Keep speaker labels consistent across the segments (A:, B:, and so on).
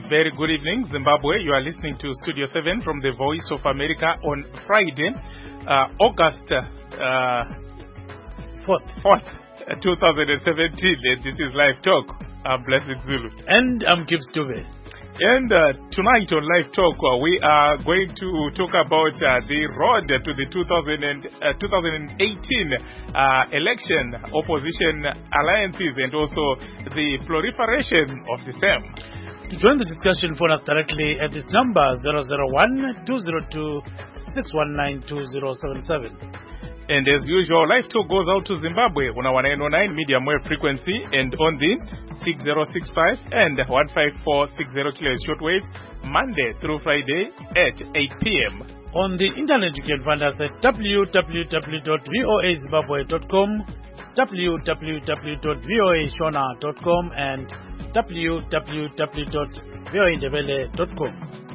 A: Very good evening, Zimbabwe. You are listening to Studio 7 from the Voice of America on Friday, August 4th, 2017. This is Live Talk. I'm Blessed Zulu.
B: And I'm Gibbs Dube.
A: And tonight on Live Talk, we are going to talk about the road to the 2018 election, opposition alliances, and also the proliferation of the same.
B: To join the discussion, phone us directly at this number 001-202-619-2077.
A: And as usual, Live Talk goes out to Zimbabwe on our 909 medium wave frequency and on the 6065 and 15460 kHz shortwave, Monday through Friday at 8 p.m.
B: On the internet, you can find us at www.voazimbabwe.com, www.voashona.com, and www.voaindebele.com.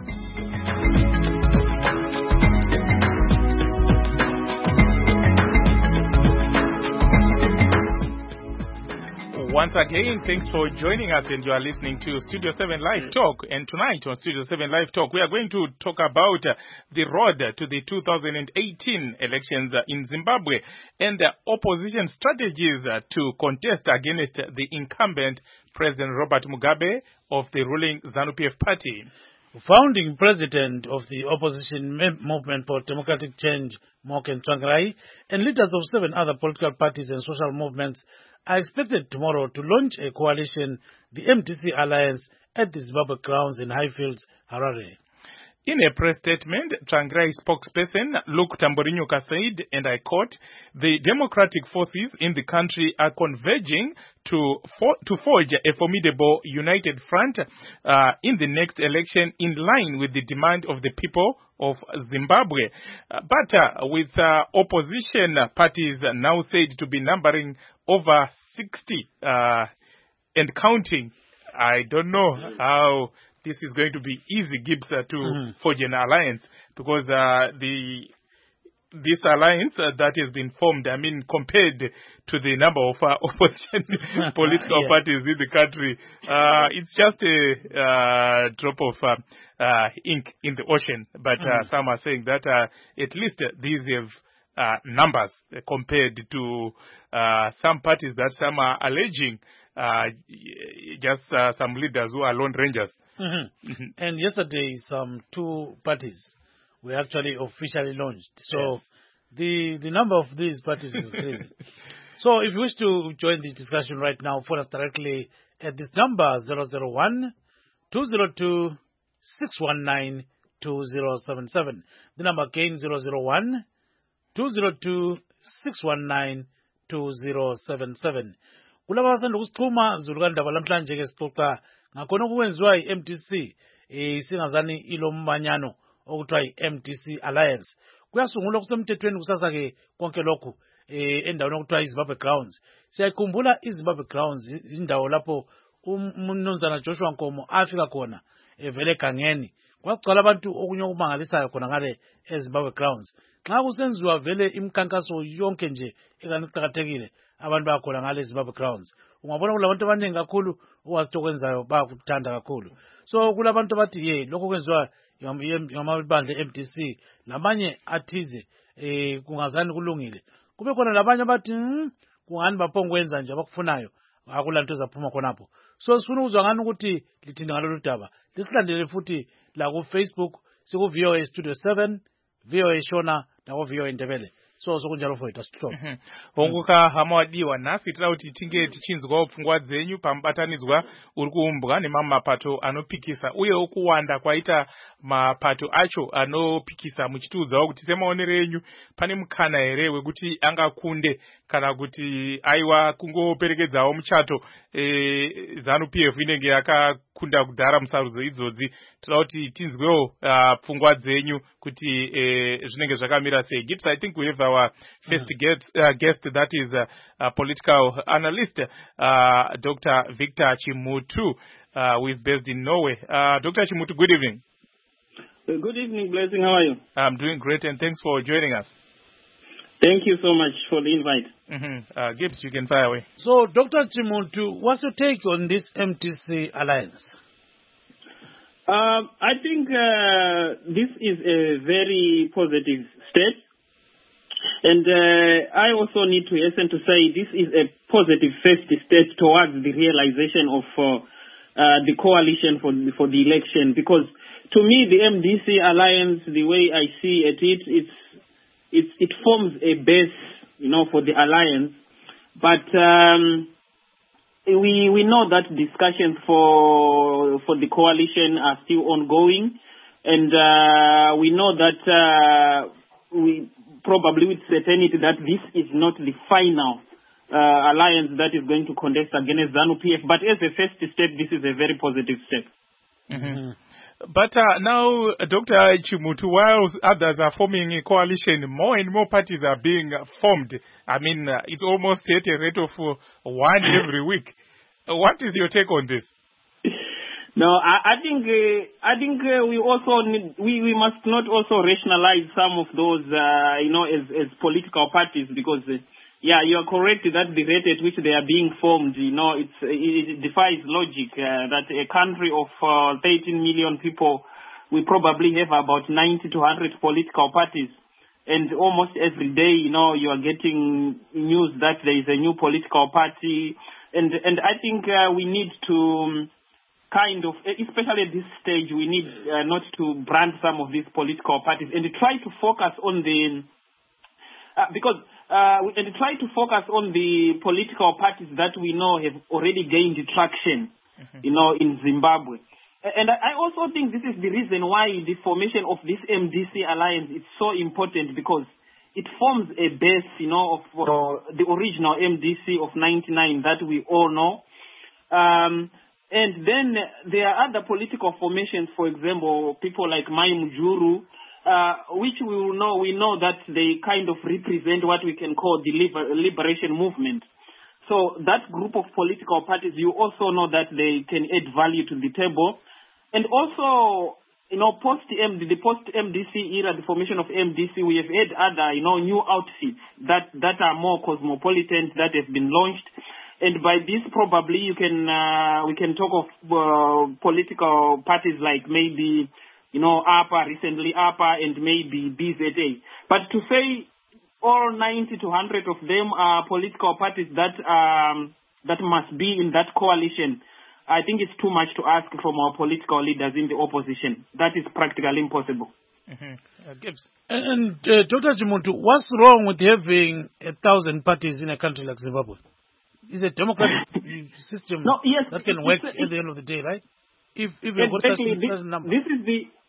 A: Once again, thanks for joining us, and you are listening to Studio 7 Live Talk. And tonight on Studio 7 Live Talk, we are going to talk about the road to the 2018 elections in Zimbabwe and opposition strategies to contest against the incumbent President Robert Mugabe of the ruling ZANU-PF party.
B: Founding president of the opposition movement for democratic change, Morgan Tsvangirai, and leaders of 7 other political parties and social movements are expected tomorrow to launch a coalition, the MDC Alliance, at the Zimbabwe grounds in Highfields, Harare.
A: In a press statement, Tsvangirai spokesperson Luke Tamborinyoka said, and I quote, "The democratic forces in the country are converging to forge a formidable united front in the next election in line with the demand of the people of Zimbabwe." But with opposition parties now said to be numbering over 60 and counting, I don't know how this is going to be easy, Gibbs, to forge an alliance, because this alliance that has been formed, I mean, compared to the number of opposition political parties in the country, it's just a drop of ink in the ocean. But some are saying that at least these have numbers compared to some parties that some are alleging just some leaders who are lone rangers.
B: And yesterday, some 2 parties were actually officially launched. So the number of these parties is crazy. So if you wish to join the discussion right now, phone us directly at this number 001-202-619-2077. The number again 001-202-619-2077. Kulaba basanda ukusichuma zulukandaba lamhlanje ke sixoxa ngakhona okwenziwa i-MDC isingazani ilombanyano okuthiwa i-MDC Alliance. Kuyasungulwa kusemthethweni kusasa ke konke lokhu endaweni okuthiwa iZimbabwe Grounds. Siyakhumbula iZimbabwe Grounds indawo lapho umnumzana Joshua Nkomo afika khona evele egangeni. Kwagcwala abantu okunye okumangalisayo khona ngale eZimbabwe Grounds. Xa kusenziwa vele imikhankaso yonke nje ekaniqhakathekile abantu bakhona ngale Zimbabwe Grounds. Ungabona kulabantu abaningi kakhulu owazitokwenzayo bakuthanda kakhulu. So kulabantu bathi lokho kwenziwa ngamabandla MDC lamanye athize kungazani kulungile. Kube khona labanye abathi kungani baphongwenza nje abakufunayo akulanto ezaphuma khonapho. So sifuna ukuzwa ngani ukuthi lithini ngalolu daba. Lisilandele futhi la ku Facebook siku VOA Studio 7, VOA Shona na VOA Indebele. So kunjalo fowethu asihlobo.
A: Onguka hamawadiwa nasi tira kuti tinge tichinzwa pfungwa dzenyu pamubatanidzwa uri kuumbwa nemamapato anopikisa uye ukuwanda kwaita mapato acho anopikisa muchitiudzawo kuti semaonero enyu pane mukana here wekuti angakunde kana kuti aiwa kungoperekedzawo muchato ZANU-PF inenge yakakunda kudhara musarudzo idzodzi. Tira kuti tinzwewo pfungwa dzenyu kuti zvinenge zvakamira sei. Gibbs, I think we have our first guest that is a political analyst, Dr. Victor Chimutu, who is based in Norway. Dr. Chimutu, good evening.
C: Good evening, Blessing. How are you?
A: I'm doing great, and thanks for joining us.
C: Thank you so much for the invite.
A: Gibbs, you can fire away.
B: So, Dr. Chimutu, what's your take on this MDC alliance?
C: I think this is a very positive step. And I also need to hasten to say this is a positive first step towards the realization of the coalition for the election. Because to me, the MDC alliance, the way I see it forms a base, for the alliance. But we know that discussions for the coalition are still ongoing, and we know that we probably with certainty that this is not the final alliance that is going to contest against ZANU-PF. But as a first step, this is a very positive step.
A: Mm-hmm. But now, Dr. Chimutu, while others are forming a coalition, more and more parties are being formed. I mean, it's almost at a rate of one every week. What is your take on this?
C: No, I think we also we must not also rationalize some of those as political parties, because you are correct that the rate at which they are being formed, it defies logic that a country of 13 million people, we probably have about 90 to 100 political parties, and almost every day you are getting news that there is a new political party, and I think we need to kind of, especially at this stage, we need not to brand some of these political parties and try to focus on the try to focus on the political parties that we know have already gained traction, in Zimbabwe. And I also think this is the reason why the formation of this MDC alliance is so important, because it forms a base, of the original MDC of 99 that we all know. And then there are other political formations, for example, people like Mai Mujuru, which we know that they kind of represent what we can call the liberation movement. So that group of political parties, you also know that they can add value to the table. And also, the post-MDC era, the formation of MDC, we have had other, new outfits that are more cosmopolitan that have been launched. And by this, probably we can talk of political parties like maybe, APA, recently APA, and maybe BZA. But to say all 90 to 100 of them are political parties that must be in that coalition, I think it's too much to ask from our political leaders in the opposition. That is practically impossible.
A: Mm-hmm. Gibbs.
B: And Dr. Chimutu, what's wrong with having 1,000 parties in a country like Zimbabwe? It's a democratic system that can work at the end of the day, right? If you've got such a number.
C: This is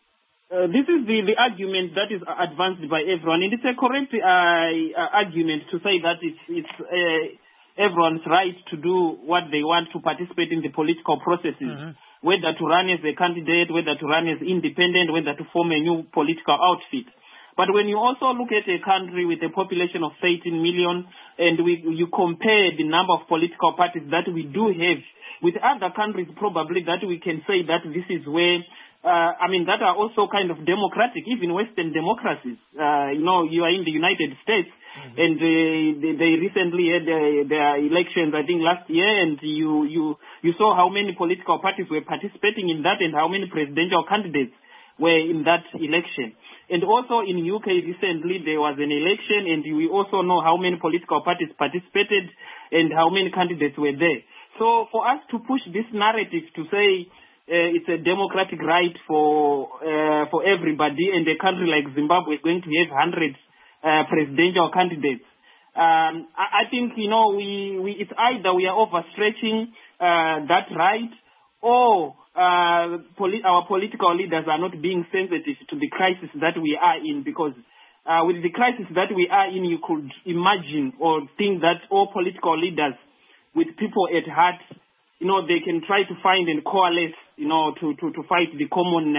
C: the argument that is advanced by everyone, and it's a correct argument to say that it's everyone's right to do what they want, to participate in the political processes, whether to run as a candidate, whether to run as independent, whether to form a new political outfit. But when you also look at a country with a population of 13 million, and you compare the number of political parties that we do have with other countries, probably that we can say that this is where, that are also kind of democratic, even Western democracies. You are in the United States, and they recently had their elections, I think last year, and you saw how many political parties were participating in that and how many presidential candidates were in that election. And also in UK recently there was an election, and we also know how many political parties participated and how many candidates were there. So for us to push this narrative to say it's a democratic right for everybody, and a country like Zimbabwe is going to have 100 presidential candidates, I think it's either we are overstretching that right, or our political leaders are not being sensitive to the crisis that we are in, because with the crisis that we are in, you could imagine or think that all political leaders with people at heart, they can try to find and coalesce, to fight the common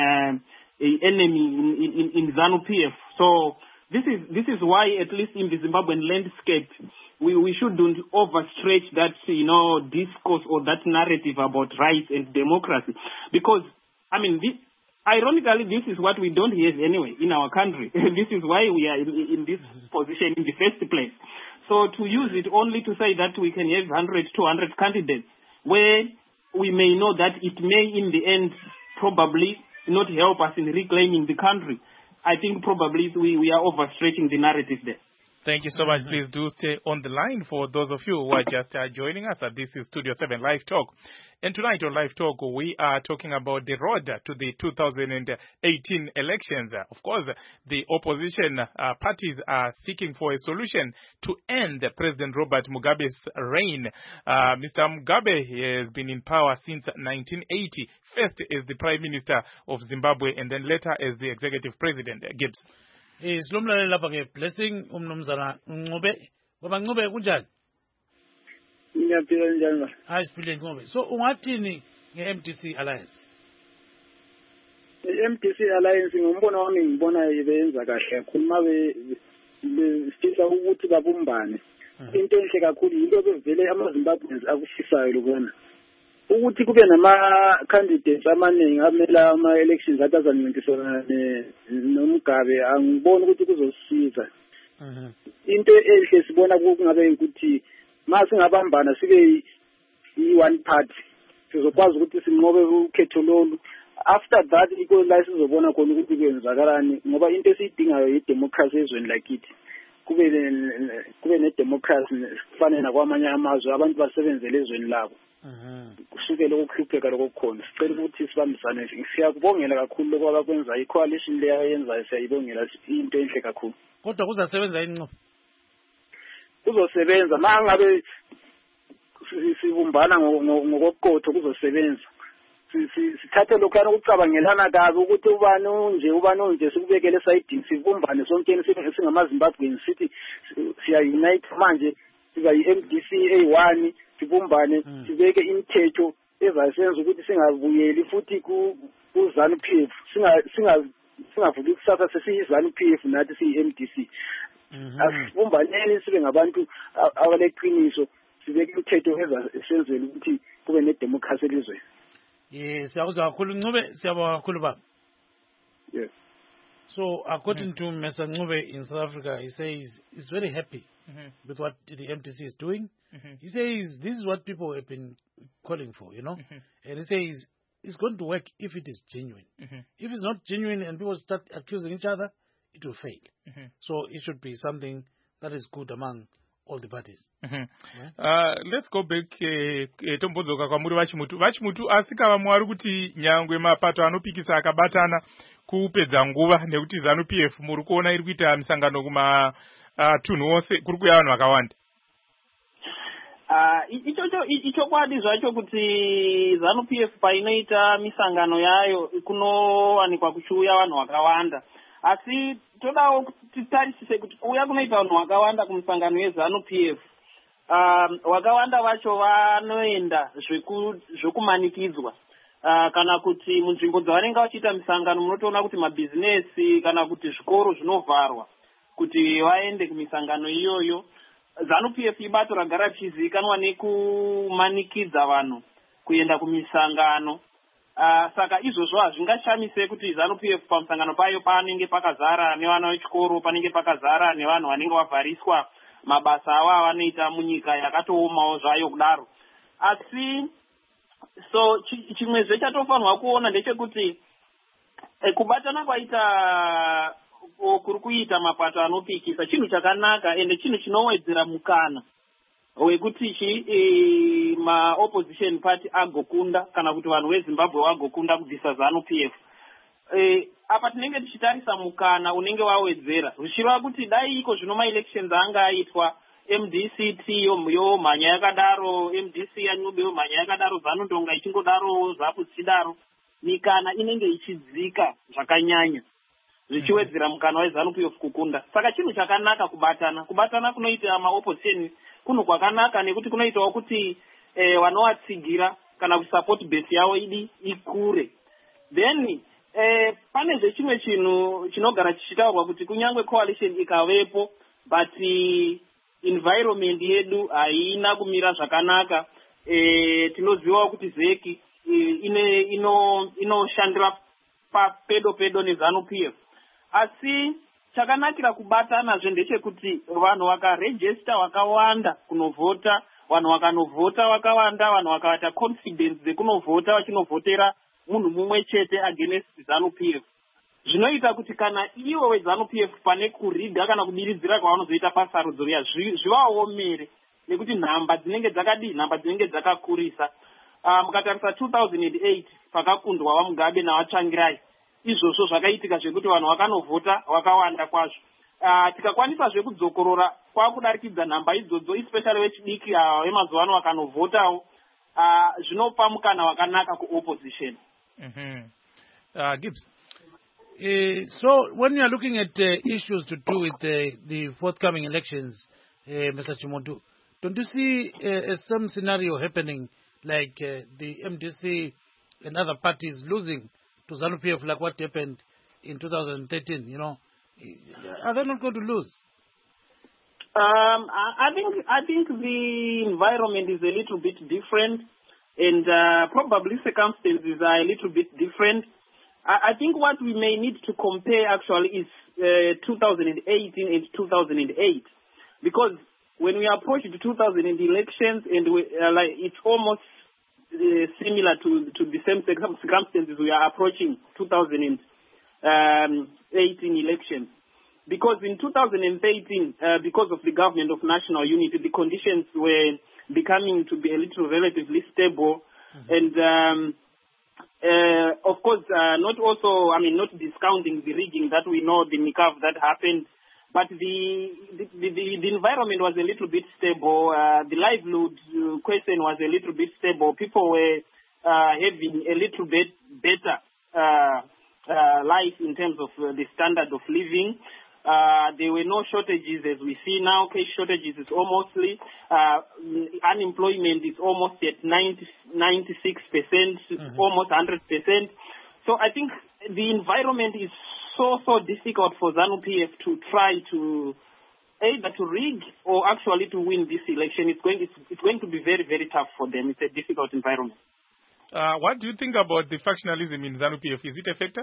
C: enemy in ZANU-PF. So this is why, at least in the Zimbabwean landscape, we shouldn't overstretch that, discourse or that narrative about rights and democracy. Because, ironically, this is what we don't have anyway in our country. This is why we are in this position in the first place. So to use it only to say that we can have 100, 200 candidates, where we may know that it may in the end probably not help us in reclaiming the country, I think probably we are overstretching the narrative there.
A: Thank you so much. Please do stay on the line for those of you who are just joining us. This is Studio 7 Live Talk. And tonight on Live Talk, we are talking about the road to the 2018 elections. Of course, the opposition parties are seeking for a solution to end President Robert Mugabe's reign. Mr. Mugabe has been in power since 1980, first as the Prime Minister of Zimbabwe and then later as the Executive President. Gibbs.
B: Silomlaleli lapha ke Blessing umnumzana Ncube. Baba Ncube kunjani?
D: Ngiyaphila njani?
B: Hayi siphile Ncube. So ungathini nge-MDC Alliance?
D: I-MDC Alliance ngombono wami ngibona ibenza kahle kakhulu besifisa ukuthi babumbane. Into enhle kakhulu yinto bevele amaZimbabweans akufisayo lokona. Ukuthi kube nama-candidates amaningi amela ama-elections atazancintisana noMugabe angiboni ukuthi kuzosisiza. Into enhle sibona kungabe ukuthi masingabambana sibe i-one party sizokwazi ukuthi sinqobe ukhetho lolu. After that iko la sizobona khona ukuthi kwenzakalani ngoba into esiyidingayo yi-democracy ezweni lakithi. Kube ne-democracy kufanele nakwamanye amazwe abantu basebenzele ezweni labo. Kusukela ukuhlupheka lokukhona sicela ukuthi sibambisane. Siyakubongela kakhulu lokho abakwenza i-coalition leya yenzayo siyayibongela into enhle kakhulu.
B: Kodwa kuzasebenza inqobo.
D: Kuzosebenza mangabe sibumbana ngokoqotho kuzosebenza. Sithathe lokhana ukucabangelana kabi ukuthi ubani unje sikubekele sayidini sibumbane sonke singamaZimbabweans sithi siya unite manje siba yi-MDC A1 sibumbane sibeke imithetho ezasenza ukuthi singabuyeli futhi ku-ZANU-PF singavuli kusasa sesiyi-ZANU-PF nathi siyi-MDC. Asibumbaneni sibe ngabantu abaleqiniso sibeke imithetho ezasenzela ukuthi kube ne-democracy elizweni.
B: Siyakuzwa kakhulu Ncube, siyabonga kakhulu baba.
D: Yes.
B: So according to Mr. Ncube in South Africa, he says he's very happy with what the MDC is doing. He says this is what people have been calling for, you know. And he says it's going to work if it is genuine. If it's not genuine and people start accusing each other, it will fail. So it should be something that is good among all the parties.
A: Let's go back tombodzoka kwamuri vachimutu asikava mwari kuti nyangwe mapato anopikisa akabatana kupedza nguva nekuti ZANU-PF muri kuona iri kuita misangano kumatunhu ose kuri kuya vanhu vakawanda.
C: Ichokwadi zvacho kuti ZANU-PF painoita misangano yayo kunowanikwa kuchiuya vanhu vakawanda, asi todawo kuti tarisise kuti kuuya kunoita vanhu vakawanda kumisangano yeZANU-PF vakawanda vacho vanoenda zvekumanikidzwa kana kuti munzvimbo dzavanenge vachiita misangano munotoona kuti mabhizinesi kana kuti zvikoro zvinovharwa kuti vaende kumisangano iyoyo. ZANU-PF ibato ragara richizivikanwa nekumanikidza vanhu kuenda kumisangano. Saka izvozvo hazvingashamise kuti ZANU-PF pamusangano payo panenge pakazara nevana vechikoro, panenge pakazara nevanhu vanenge vavhariswa mabasa avo avanoita munyika yakatoomawo zvayo kudaro. Asi so chimwezve chatofanirwa kuona ndechekuti kubatana kwaita kuri kuita mapato anopikisa chinhu chakanaka ende chinhu chinowedzera mukana wekuti ma-opposition party agokunda kana kuti vanhu veZimbabwe vagokunda kubvisa ZANU-PF. Apa tinenge tichitarisa mukana unenge wawedzera zvichireva kuti dai iko zvino ma-elections anga aitwa MDC yomhanya yakadaro, MDC yaNcube yomhanya yakadaro, ZANU-Ndonga ichingodaro, ZAPU dzichidaro, mikana inenge ichidzika zvakanyanya zvichiwedzera mukana weZANU-PF kukunda. Saka chinhu chakanaka kubatana kunoita ma-opposition kunhu kwakanaka nekuti kunoitawo kuti vanovatsigira kana kusupport base yavo ikure. Then pane zvechimwe chinhu chinogara chichitaurwa kuti kunyangwe coalition ikavepo but environment yedu haina kumira zvakanaka. Tinozivawo kuti ZEC inoshandira pedo neZANU-PF. Asi chakanakira kubatanazve ndechekuti vanhu vakarejista vakawanda kunovhota, vanhu vakanovhota vakawanda, vanhu vakavata confidence dzekunovhota vachinovhotera munhu mumwe chete against ZANU-PF. Zvinoita kuti kana iwo weZANU-PF pane kuriga kana kudiridzira kwavanozoita pasarudzo riya zvivaomere nekuti nhamba dzinenge dzakakurisa. Mukatarisa 2008 pakakundwa vaMugabe navaTsvangirai, izvozvo zvakaitika zvekuti vanhu vakanovhota vakawanda kwazvo. Tikakwanisa zvekudzokorora kwakudarikidza nhamba idzodzo, especially vechidiki vemazuva ano vakanovhotawo, zvinopa mukana wakanaka kuopposition.
A: Gibbs.
B: So when you are looking at issues to do with the forthcoming elections, Mr. Chimuntu, don't you see some scenario happening like the MDC and other parties losing to ZANU-PF like what happened in 2013? You know, are they not going to lose?
C: I think the environment is a little bit different, and probably circumstances are a little bit different. I think what we may need to compare actually is 2018 and 2008, because when we approach the 2000 elections, and it's almost similar to the same circumstances we are approaching 2018 elections. Because in 2013, because of the government of national unity, the conditions were becoming to be a little relatively stable, and of course, not discounting the rigging that we know, the NICAV that happened, but the environment was a little bit stable. The livelihood question was a little bit stable. People were having a little bit better life in terms of the standard of living. There were no shortages as we see now. Cash shortages is almostly, unemployment is almost at 96%, almost 100%. So I think the environment is so difficult for ZANU-PF to try to either to rig or actually to win this election. It's going to be very, very tough for them. It's a difficult environment.
A: What do you think about the factionalism in ZANU-PF? Is it a factor?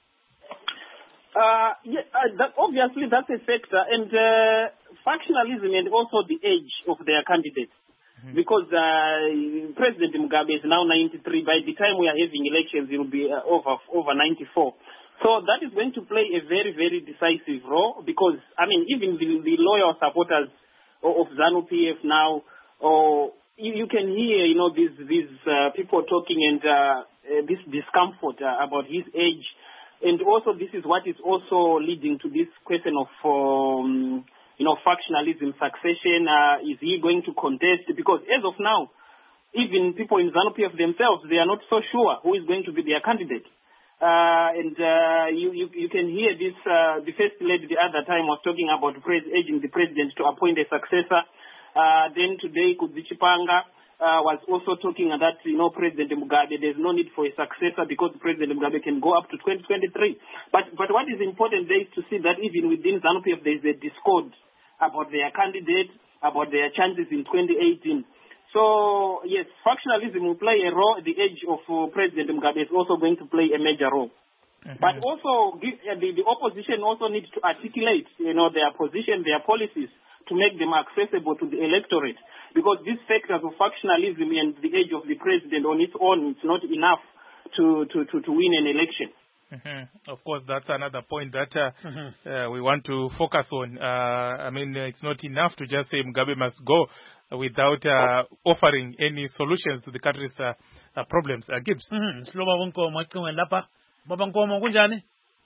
C: Obviously that's a factor, and factionalism and also the age of their candidates. Because President Mugabe is now 93. By the time we are having elections, he will be over 94. So that is going to play a very, very decisive role, because, even the loyal supporters of ZANU-PF now, you can hear, these people talking and this discomfort about his age. And also this is what is also leading to this question of, factionalism, succession. Is he going to contest? Because as of now, even people in ZANU-PF themselves, they are not so sure who is going to be their candidate. You can hear this, the first lady the other time was talking about urging the president to appoint a successor. Then today, Kudzichipanga was also talking that, President Mugabe, there's no need for a successor because President Mugabe can go up to 2023. But what is important there is to see that even within ZANU-PF, there is a discord about their candidate, about their chances in 2018. So, yes, factionalism will play a role. The age of President Mugabe is also going to play a major role. But also, the opposition also needs to articulate, their position, their policies, to make them accessible to the electorate. Because these factors of factionalism and the age of the president on its own, it's not enough to win an election.
A: Of course, that's another point that we want to focus on. It's not enough to just say Mugabe must go without offering any solutions to the country's problems. Gibbs.
B: Baba Nkomo kunjani?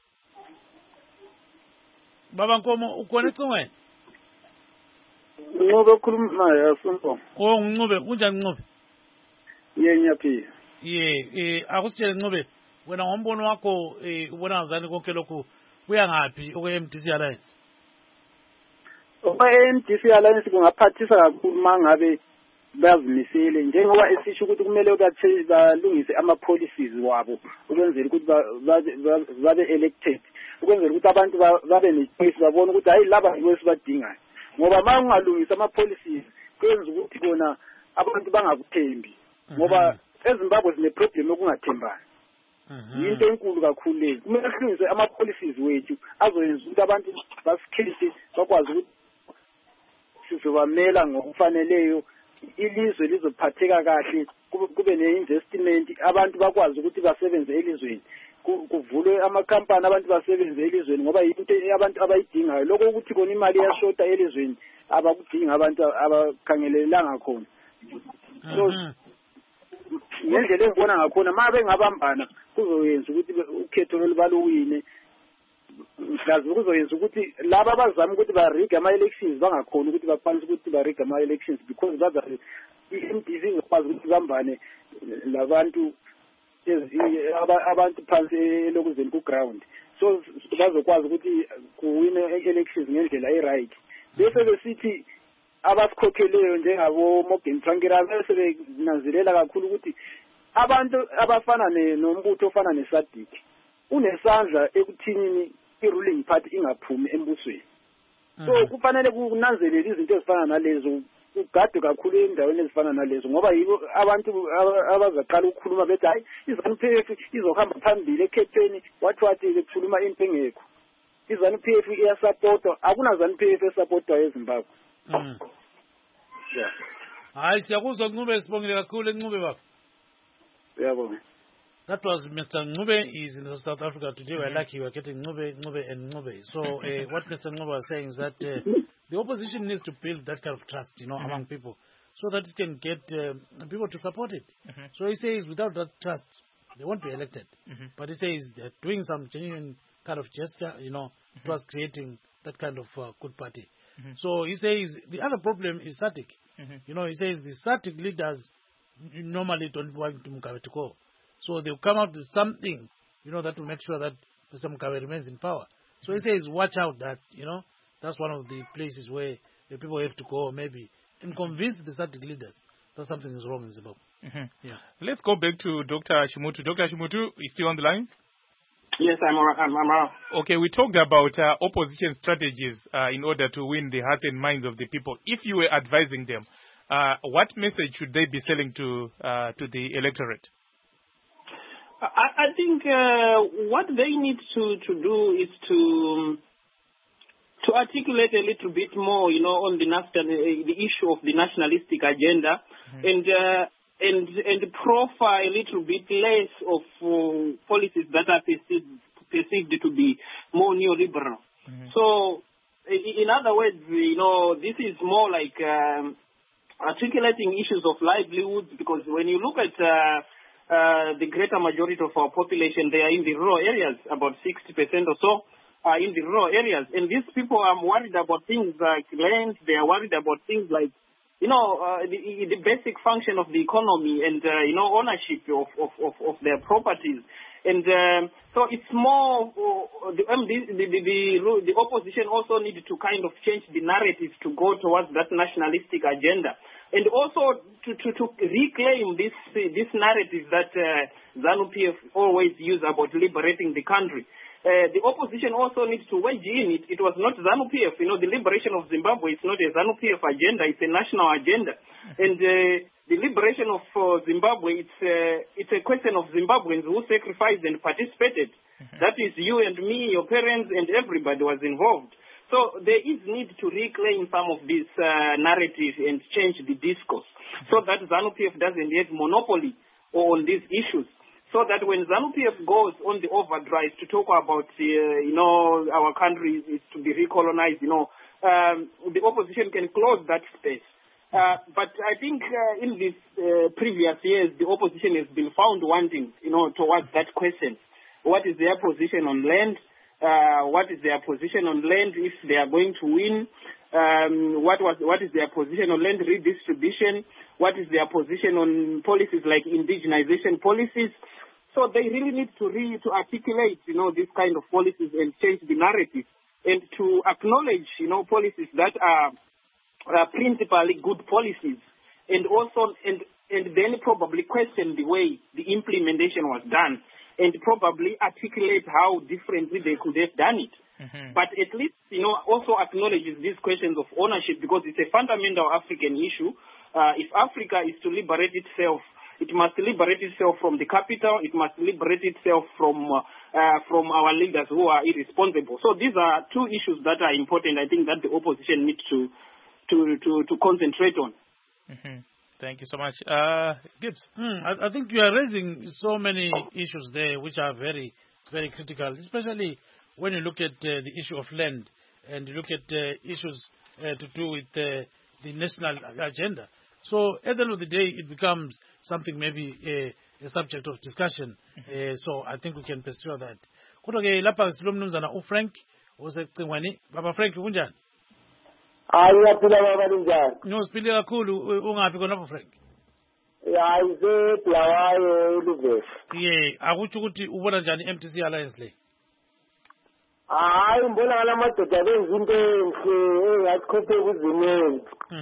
B: Baba Nkomo ukhona ecingweni?
D: Ngoba khuluma yasunto.
B: Ncube kunjani Ncube?
D: Ngiyaphila.
B: Akusitshele Ncube, wena ngombono wakho ubona ngazani konke lokhu kuya ngaphi okwemDC Alliance?
D: MDC Alliance kungaphathisa kakhulu mangabe bazimisele njengoba esisho ukuthi kumele balungise ama-policies wabo ukwenzela ukuthi babe elected, ukwenzela ukuthi abantu babe ne-choice, babone ukuthi hayi laba yibo esibadingayo. Ngoba uma ungalungisa ama-policies kwenza ukuthi bona abantu bangakuthembi, ngoba eZimbabwe sine-problem yokungathembani. Yinto enkulu kakhulu leyo. Kumele silungise ama-policies wethu azoyenza ukuthi abantu basikhethe, bakwazi ukuthi sizobamela ngokufaneleyo ilizwe lizophatheka kahle kube ne-investment abantu bakwazi ukuthi basebenze elizweni kuvulwe amakhampani abantu basebenze elizweni ngoba into abantu abayidingayo lokho ukuthi kona imali iyashota elizweni abakudinga abantu abakhangelelanga khona so ngendlela engibona ngakhona uma bengabambana kuzoyenza ukuthi ukhetho lolubalukile mhlazi kuzoyenza ukuthi laba abazama ukuthi bariga ama-elections bangakhona ukuthi baphansi ukuthi bariga ama-elections because bazabe i-MDC ingakwazi ukuthi bambane labantu abantu phansi elokuzeni ku-ground so bazokwazi ukuthi kuwine elections ngendlela e-right bese besithi abasikhokheleyo njengabo Morgan Tsvangirai bese benanzelela kakhulu ukuthi abantu abafana nombutho ofana neSADC unesandla ekuthinini i-ruling party ingaphumi embusweni so kufanele kunanzelele izinto ezifana nalezo ugadwe kakhulu endaweni ezifana nalezo ngoba yibo abantu abazaqala ukukhuluma bethi hayi iZANU-PF izohamba phambili ekhetheni wathi bekukhuluma into engekho iZANU-PF iyasupportwa akuna ZANU-PF esupportwa eZimbabwe
B: hayi siyakuzwa Ncube sibongile kakhulu Ncube baba
D: yabona.
B: That was Mr. Ncube. He's in South Africa today. We're lucky we're getting Ncube and Ncube. So what Mr. Ncube was saying is that the opposition needs to build that kind of trust, among people, so that it can get people to support it. So he says without that trust, they won't be elected. But he says they're doing some genuine kind of gesture, towards creating that kind of good party. So he says the other problem is SADC. He says the SADC leaders normally don't want Mugabe to go. So they'll come out with something, that will make sure that Mr. Mugabe remains in power. So he says, watch out that, that's one of the places where the people have to go maybe and convince the SADC leaders that something is wrong in Zimbabwe. Yeah.
A: Let's go back to Dr. Chimutu. Dr. Chimutu, is still on the line?
C: Yes, I'm around.
A: Okay, we talked about opposition strategies in order to win the hearts and minds of the people. If you were advising them, what message should they be selling to the electorate?
C: I think what they need to do is to articulate a little bit more, on the issue of the nationalistic agenda, and profile a little bit less of policies that are perceived to be more neoliberal. So, in other words, this is more like articulating issues of livelihoods, because when you look at the greater majority of our population, they are in the rural areas, about 60% or so are in the rural areas. And these people are worried about things like land, they are worried about things like, the basic function of the economy and, ownership of their properties. And so it's more, the opposition also needed to kind of change the narrative to go towards that nationalistic agenda. And also to reclaim this narrative that ZANU-PF always use about liberating the country. The opposition also needs to wedge in it. It was not ZANU-PF. The liberation of Zimbabwe is not a ZANU-PF agenda. It's a national agenda. And the liberation of Zimbabwe, it's a question of Zimbabweans who sacrificed and participated. That is you and me, your parents, and everybody was involved. So there is need to reclaim some of this narrative and change the discourse so that ZANU-PF doesn't have monopoly on these issues. So that when ZANU-PF goes on the overdrive to talk about, our country is to be recolonized, the opposition can close that space. But I think in these previous years, the opposition has been found wanting, towards that question. What is their position on land? What is their position on land if they are going to win? What is their position on land redistribution? What is their position on policies like indigenization policies? So they really need to articulate, these kind of policies and change the narrative, and to acknowledge, policies that are principally good policies, and also and then probably question the way the implementation was done, and probably articulate how differently they could have done it. But at least, also acknowledges these questions of ownership, because it's a fundamental African issue. If Africa is to liberate itself, it must liberate itself from the capital. It must liberate itself from our leaders who are irresponsible. So these are two issues that are important. I think that the opposition needs to concentrate on.
A: Thank you so much. Gibbs.
B: I think you are raising so many issues there which are very, very critical, especially when you look at the issue of land and you look at issues to do with the national agenda. So at the end of the day, it becomes something maybe a subject of discussion. So I think we can pursue that. Kodwa-ke lapha silomnumzana uFrank osecingweni. Baba Frank, kunjani?
E: Ngiyaphila baba linjani?
B: Ngiyosiphile kakhulu. Ungaphi khona Frank?
E: Hayi sebulawayo eluvesi.
B: Akutsho ukuthi ubona njani MTC Alliance le?
E: Hayi ngibona ngala madoda benza into enhle engathi khophe kuzimeni.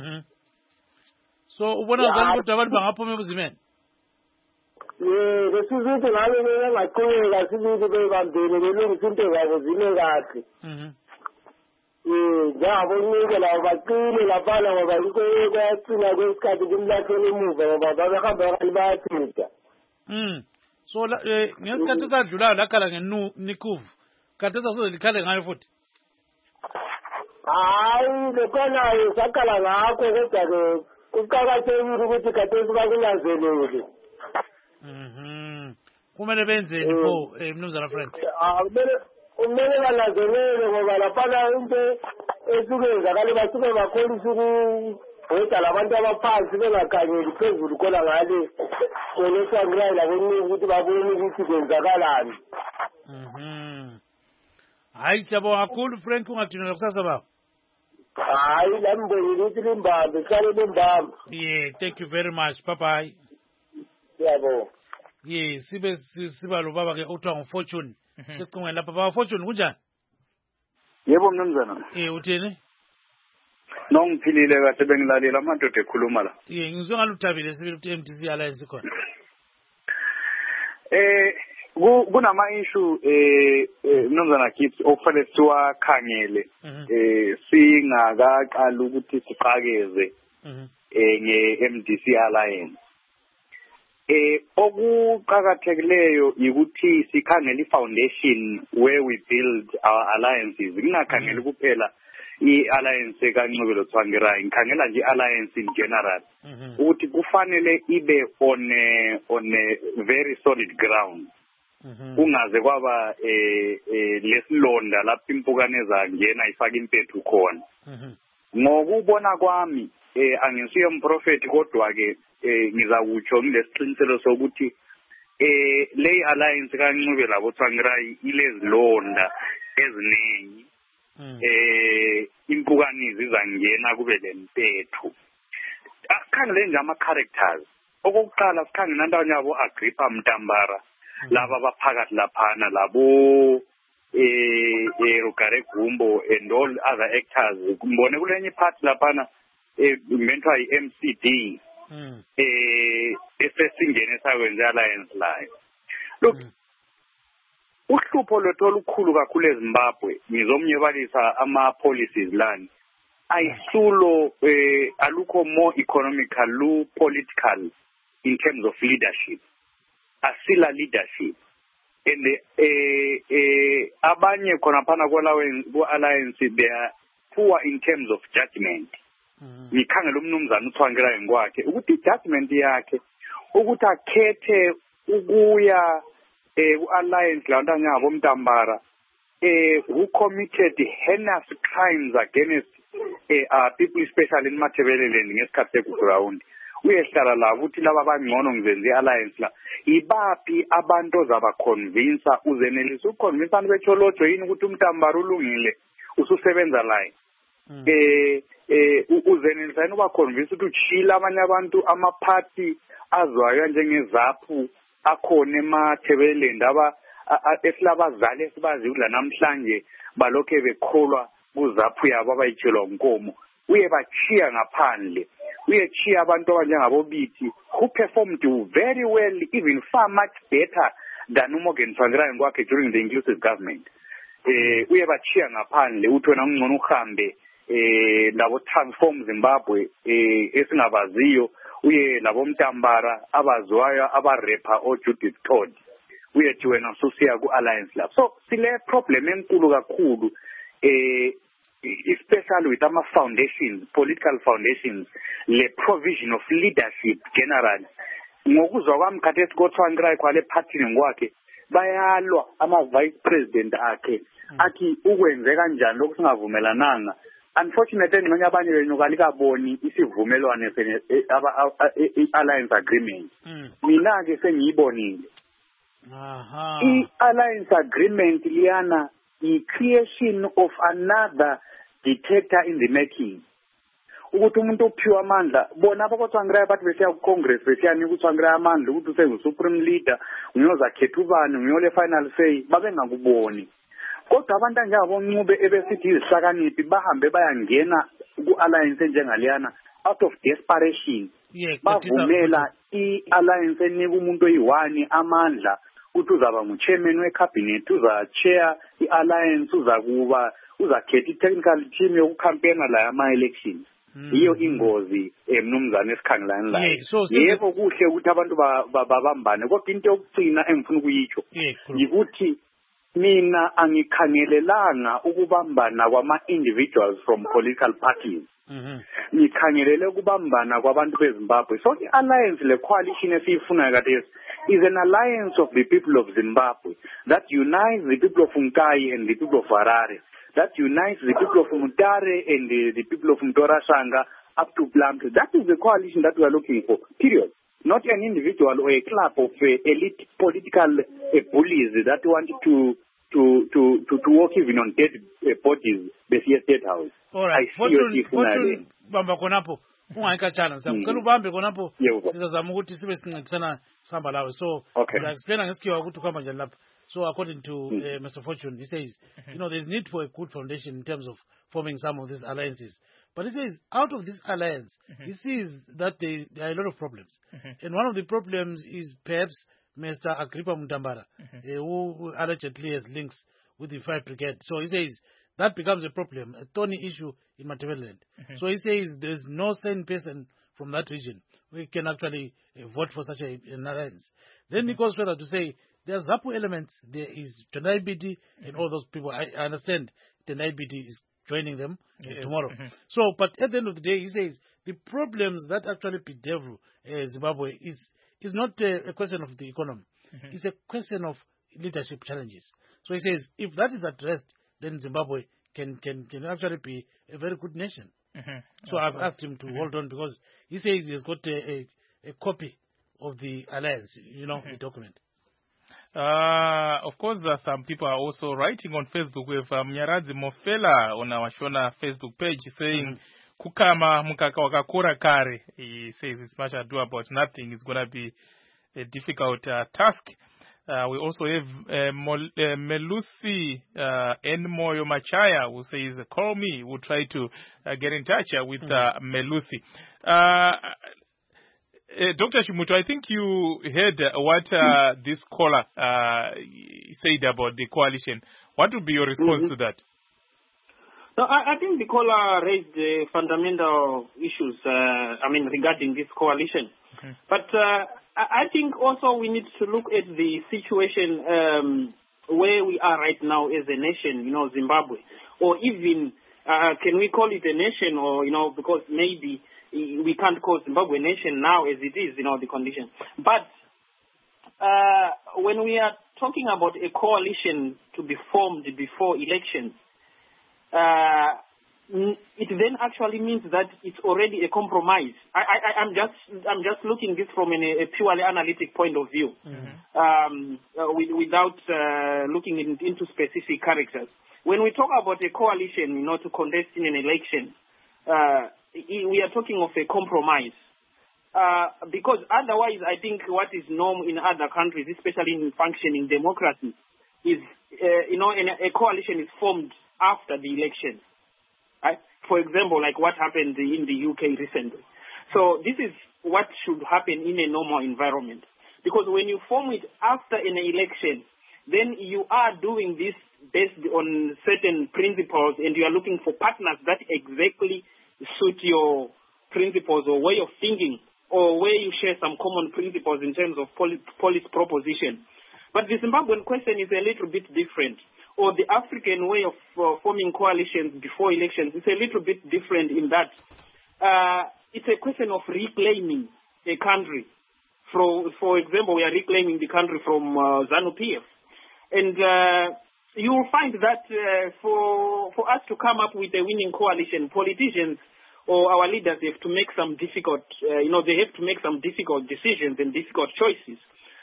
B: So ubona ngani ukuthi abantu bangaphuma ekuzimeni?
E: Besizithi ngabe bengaqhubeka sibithi bebambene belungisa into zabo zime kahle. Njengabo uncike labo baqine laphana ngoba into kuyacina kwesikhathi kumlahlela emuva ngoba babehamba kanti bayathinta.
B: So ngesikhathi sadlulayo lakhala ngenikuvu. Khathesi asoze likhale ngayo futhi?
E: Hayi lekhonayo sakhala ngakho kodwa-ke kuqakathekile ukuthi khathesi bakunanzelele.
B: Kumele benzeni pho mnumzana Frank?
E: Kumele bananzelele ngoba laphana into esuke yenzakale basuke bakholisa ukubhoda labantu abaphansi bengakhangeli phezulu khona ngale kolesangirayi laboncika ukuthi babone ukuthi kwenzakalani.
B: Hayi siyabonga kakhulu Frank, ungathunela kusasa baba.
E: Hayi lami ngibonile ukuthi limbambe hlale limbambe.
B: Thank you very much. Bye bye.
E: Siyabonga.
B: Siba lo baba ke uthiwa nguFortune. Secingweni lapha baba Fortune kunjani?
F: Yebo mnumzana.
B: Uthini?
F: Nongiphilile kahle bengilalela amadoda ekhuluma la.
B: Ngizwe ngaluthabile sibili ukuthi MTC Alliance khona.
F: Kunama issue mnumzana Gibbs okufanele siwakhangele singakaqala ukuthi siqakeze nge-MTC Alliance. Okuqakathekileyo ukuthi sikhangele i-foundation where we build our alliances. Ngingakhangeli kuphela i-alliance kaNcubelo Tsvangirai, ngikhangela nje i-alliance in general ukuthi kufanele ibe on a very solid ground. Kungaze kwaba lesilonda lapho impukane zangena ifaka impethu khona. Ngokubona kwami angisiye umprofeti kodwa-ke ngizakutsho ngilesiqiniselo sokuthi le alliance kaNcubelo Tsvangirai ilezilonda eziningi. Impukane zizangena kube lempethu. Asikhangele nje ama-characters. Okokuqala sikhangela ndawonye yabo Agrippa Mtambara laba abaphakathi laphana labo Rugare Gumbo and all other actors. Ngibone kulenye part laphana mentwa i-MCD esesingene sakwenze alliance layo. Look, uhlupho lwethu olukhulu kakhulu eZimbabwe ngizomnyebalisa ama-policies lani ayisulo alukho more economical lu political in terms of leadership. Asila leadership and abanye khona phana ku-alliance they are poor in terms of judgment. Ngikhangela umnumzana uTsvangirai ngwakhe ukuthi judgment yakhe ukuthi akhethe ukuya ku-alliance lanto nyabo Mtambara who committed heinous crimes against people especially in Matabeleland ngesikhathi sekuground. Uyehlala la ukuthi laba abangcono ngizenze i-alliance la ibaphi abantu ozabaconvince uzenelisa ukuconvince abantu becholojo yini ukuthi uMtambara ulungile ususebenza la uzenelisa yini ubaconvince ukuthi uchila abanye abantu amaphathi azwayo njengezaphu akhona eMatabeleland esilabazali esibazi ukudla namhlanje balokhe bekholwa kuzaphu yabo abayitshelwa nkomo. Uye bachiya ngaphandle, uye chiya abantu abanjengabo Bithi who performed very well, even far much better than uMorgan Tsvangirai ngwakhe during the inclusive government. Uye bachiya ngaphandle uthi wena ungcono uhambe labo Transform Zimbabwe esingabaziyo, uye labo Mtambara abazwayo abarepa oJudith Todd, uye thi wena susiya ku-alliance lapho. So sile problem enkulu kakhulu especially with ama-foundations, political foundations, le provision of leadership generally. Ngokuzwa kwami khathesi koThwangirai kwale phathini ngokwakhe bayalwa ama-vice president akhe athi ukwenze kanjani lokhu singavumelananga. Unfortunately ngenye abanye benyuka likaboni isivumelwano i-alliance agreement. Mina-ke sengiyibonile. I-alliance agreement liyana i-creation of another dictator in the making. Ukuthi umuntu ophiwa amandla bona abakoThwangirai bathi besiya ku-Congress besiyanika uThwangirai amandla ukuthi usengu-supreme leader uyozakhetha ubani uyole final say babengakuboni. Kodwa abantu anjengaboNcube ebesithi izihlakaniphi bahambe bayangena ku-alliance enjengaliyana out of desperation. Bavumela i-alliance enika umuntu oyi-1 amandla ukuthi uzaba ngu-chairman we-cabinet, uza-chair i-alliance, uzakhetha i-technical team yokukhampena la ama-elections. Iyo ingozi mnumzane esikhangelani layo. Yebo kuhle ukuthi abantu babambane, kodwa into yokugcina engifuna ukuyitsho yikuthi mina angikhangelelanga ukubambana kwama-individuals from political parties. Ngikhangelele ukubambana kwabantu beZimbabwe. So i-alliance le coalition esiyifunayo kade is an alliance of the people of Zimbabwe that unites the people of Nkai and the people of Harare, that unites the people of Mutare and the people of Mtorashanga up to Blamte. That is the coalition that we are looking for, period. Not an individual or a club of elite political bullies that want to work even on dead bodies, the State House.
B: All right. Fortune bamba konapo. Ungayikatshana ngicela ubambe konapho sizazama ukuthi sibe sincedisana sihamba lawe. So explain ngesikhiwa ukuthi kuhamba njani lapha. So according to Mr. Fortune, he says, there's need for a good foundation in terms of forming some of these alliances. But he says, out of this alliance, he sees that there are a lot of problems. And one of the problems is perhaps Mr. Agrippa Mutambara, who allegedly has links with the 5 Brigade. So he says, that becomes a problem, a thorny issue in Matabeleland. So he says there's no sane person from that region who can actually vote for such an alliance. Then he goes further to say, there's ZAPU elements, there is Tendai Biti and all those people. I understand Tendai Biti is joining them tomorrow. So, but at the end of the day, he says the problems that actually bedevil Zimbabwe is not a question of the economy. It's a question of leadership challenges. So he says if that is addressed, then Zimbabwe can actually be a very good nation. So I've asked him to hold on because he says he's got a copy of the alliance, the document.
A: Of course, some people are also writing on Facebook with Mnyaradzi Mofela on our Shona Facebook page saying, Kukama mukaka wakakura kare. He says it's much ado about nothing. It's going to be a difficult task. We also have Melusi Enmoyo Machaya who says, call me. We'll try to get in touch with Melusi. Dr. Chimuto, I think you heard what this caller said about the coalition. What would be your response to that?
C: No, I think the caller raised fundamental issues, regarding this coalition. But I think also we need to look at the situation where we are right now as a nation, Zimbabwe. Or even, can we call it a nation or, because maybe we can't call Zimbabwe a nation now as it is, the condition. But when we are talking about a coalition to be formed before elections, it then actually means that it's already a compromise. I'm just looking this from a purely analytic point of view, without looking into specific characters. When we talk about a coalition, to contest in an election, we are talking of a compromise. Because otherwise, I think what is normal in other countries, especially in functioning democracy, is, a coalition is formed after the election. Right? For example, like what happened in the UK recently. So this is what should happen in a normal environment. Because when you form it after an election, then you are doing this based on certain principles and you are looking for partners that exactly suit your principles or way of thinking or where you share some common principles in terms of policy proposition. But the Zimbabwean question is a little bit different. or the African way of forming coalitions before elections is a little bit different in that it's a question of reclaiming a country. For example, we are reclaiming the country from ZANU-PF. And you will find that for us to come up with a winning coalition, politicians or our leaders have to make some difficult, they have to make some difficult decisions and difficult choices.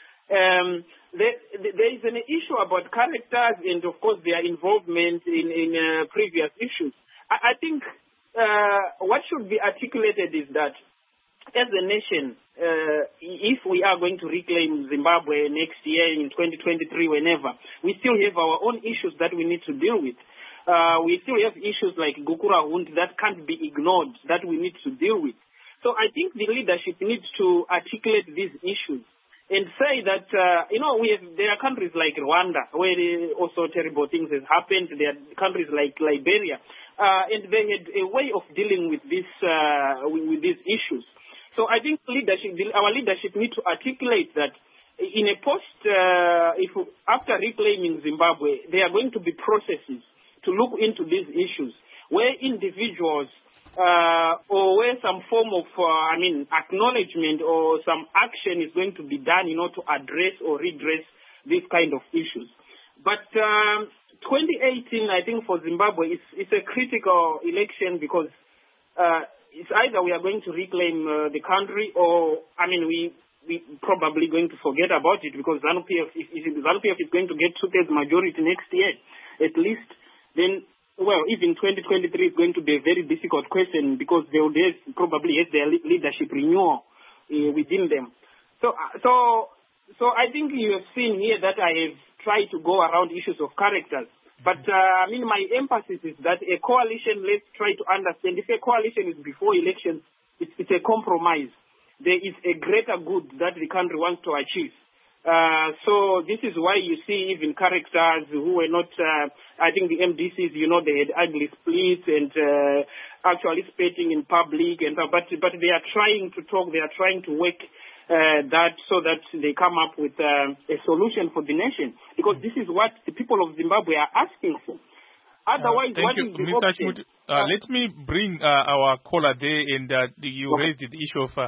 C: There is an issue about characters and, of course, their involvement in previous issues. I think what should be articulated is that as a nation, if we are going to reclaim Zimbabwe next year in 2023, whenever, we still have our own issues that we need to deal with. We still have issues like Gukurahundi that can't be ignored, that we need to deal with. So I think the leadership needs to articulate these issues and say that, there are countries like Rwanda where also terrible things have happened. There are countries like Liberia, and they had a way of dealing with these issues. So I think our leadership needs to articulate that in a after reclaiming Zimbabwe, there are going to be processes to look into these issues where individuals or where some form of, acknowledgement or some action is going to be done, to address or redress these kind of issues. But 2018, I think for Zimbabwe, it's a critical election because it's either we are going to reclaim the country or, we probably going to forget about it because ZANU-PF, if ZANU-PF is going to get 2/3 majority next year, at least, then, even 2023 is going to be a very difficult question because they will probably have their leadership renewal within them. So I think you have seen here that I have tried to go around issues of characters. But, my emphasis is that a coalition, let's try to understand, if a coalition is before elections, it's a compromise. There is a greater good that the country wants to achieve. So this is why you see even characters who were not, I think the MDCs, they had ugly splits and actually spitting in public. But they are trying to talk, they are trying to work that so that they come up with a solution for the nation, because this is what the people of Zimbabwe are asking for. Otherwise,
A: thank you, Mr. Chimuti. Let me bring our caller there, and you raised the issue of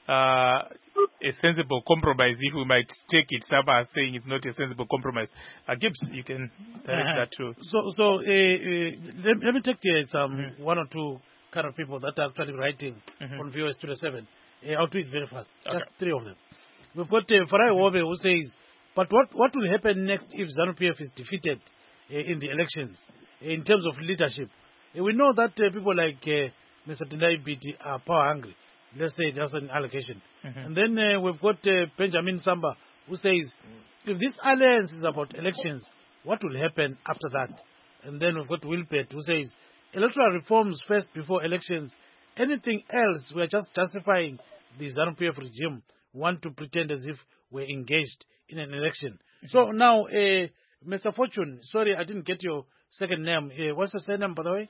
A: a sensible compromise. If we might take it, Saba is saying it's not a sensible compromise. Gibbs, you can direct that too.
B: So let me take some one or two kind of people that are actually writing on VOS 27. I'll do it very fast.
A: Okay.
B: Just three of them. We've got Farai Wobe who says, but what will happen next if ZANU-PF is defeated in the elections in terms of leadership? We know that people like Mr. Tendai Biti are power hungry. Let's say that's an allocation. And then we've got Benjamin Samba who says, if this alliance is about elections, what will happen after that? And then we've got Wilpet who says, electoral reforms first before elections. Anything else, we are just justifying the ZANU-PF regime, want to pretend as if we're engaged in an election. So now, Mr. Fortune, sorry, I didn't get your second name. What's your second name, by the way?